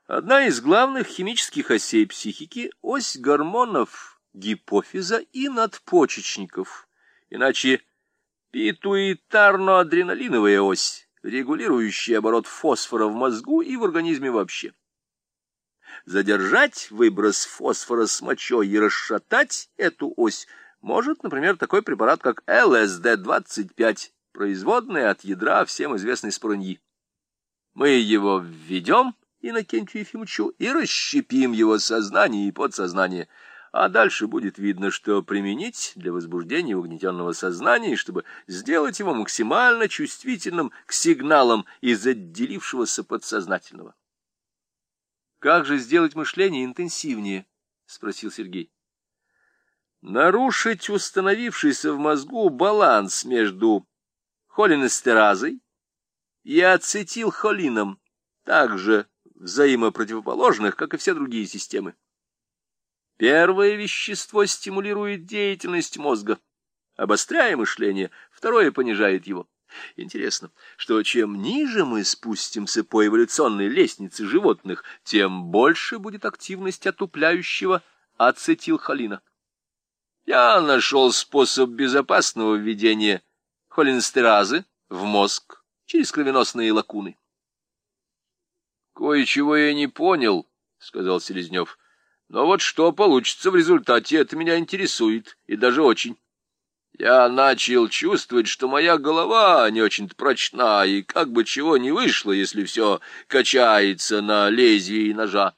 Одна из главных химических осей психики — ось гормонов гипофиза и надпочечников, иначе питуитарно-адреналиновая ось, регулирующая оборот фосфора в мозгу и в организме вообще. Задержать выброс фосфора с мочой и расшатать эту ось может, например, такой препарат, как ЛСД-25, производная от ядра всем известной спороньи. Мы его введем Иннокентию Ефимовичу и расщепим его сознание и подсознание, а дальше будет видно, что применить для возбуждения угнетенного сознания, чтобы сделать его максимально чувствительным к сигналам из отделившегося подсознательного. — Как же сделать мышление интенсивнее? — спросил Сергей. — Нарушить установившийся в мозгу баланс между холинестеразой и ацетилхолином, также взаимопротивоположных, как и все другие системы. Первое вещество стимулирует деятельность мозга, обостряя мышление, второе понижает его. Интересно, что чем ниже мы спустимся по эволюционной лестнице животных, тем больше будет активность отупляющего ацетилхолина. Я нашел способ безопасного введения холинестеразы в мозг через кровеносные лакуны. — Кое-чего я не понял, — сказал Селезнев. — Но вот что получится в результате, это меня интересует, и даже очень. Я начал чувствовать, что моя голова не очень-то прочна, и как бы чего не вышло, если все качается на лезвии ножа.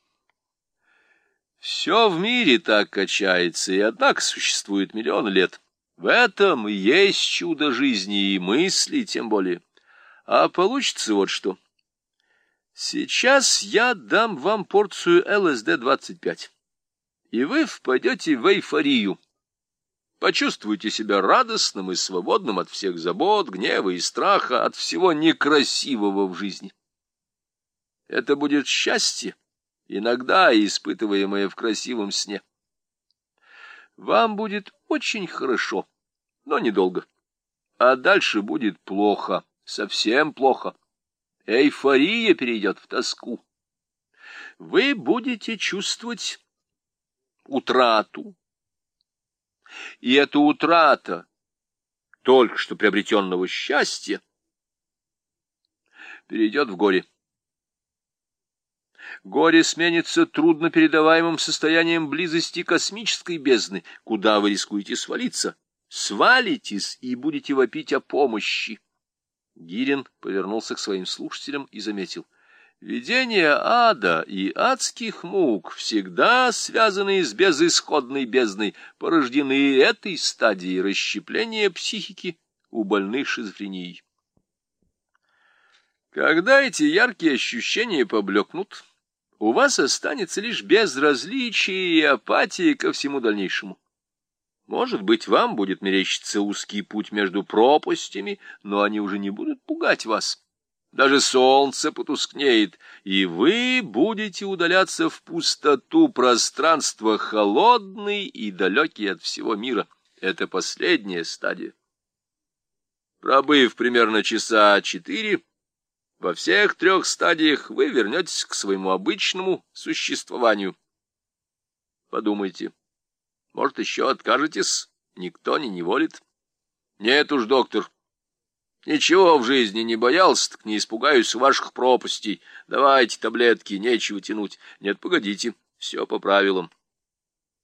Все в мире так качается, и однако существует миллионы лет. В этом и есть чудо жизни, и мысли тем более. А получится вот что. Сейчас я дам вам порцию ЛСД-25, и вы впадете в эйфорию. Почувствуйте себя радостным и свободным от всех забот, гнева и страха, от всего некрасивого в жизни. Это будет счастье, иногда испытываемое в красивом сне. Вам будет очень хорошо, но недолго. А дальше будет плохо, совсем плохо. Эйфория перейдет в тоску. Вы будете чувствовать утрату. И эта утрата только что приобретенного счастья перейдет в горе. Горе сменится труднопередаваемым состоянием близости космической бездны, куда вы рискуете свалиться. Свалитесь и будете вопить о помощи. Гирин повернулся к своим слушателям и заметил: видения ада и адских мук, всегда связанные с безысходной бездной, порождены этой стадией расщепления психики у больных шизофренией. Когда эти яркие ощущения поблекнут, у вас останется лишь безразличие и апатия ко всему дальнейшему. Может быть, вам будет мерещиться узкий путь между пропастями, но они уже не будут пугать вас. Даже солнце потускнеет, и вы будете удаляться в пустоту пространства, холодный и далекий от всего мира. Это последняя стадия. Пробыв примерно часа 4, во всех 3 стадиях вы вернетесь к своему обычному существованию. Подумайте. Может, еще откажетесь? Никто не неволит. Нет уж, доктор. Ничего в жизни не боялся, так не испугаюсь ваших пропастей. Давайте таблетки, нечего тянуть. Нет, погодите, все по правилам.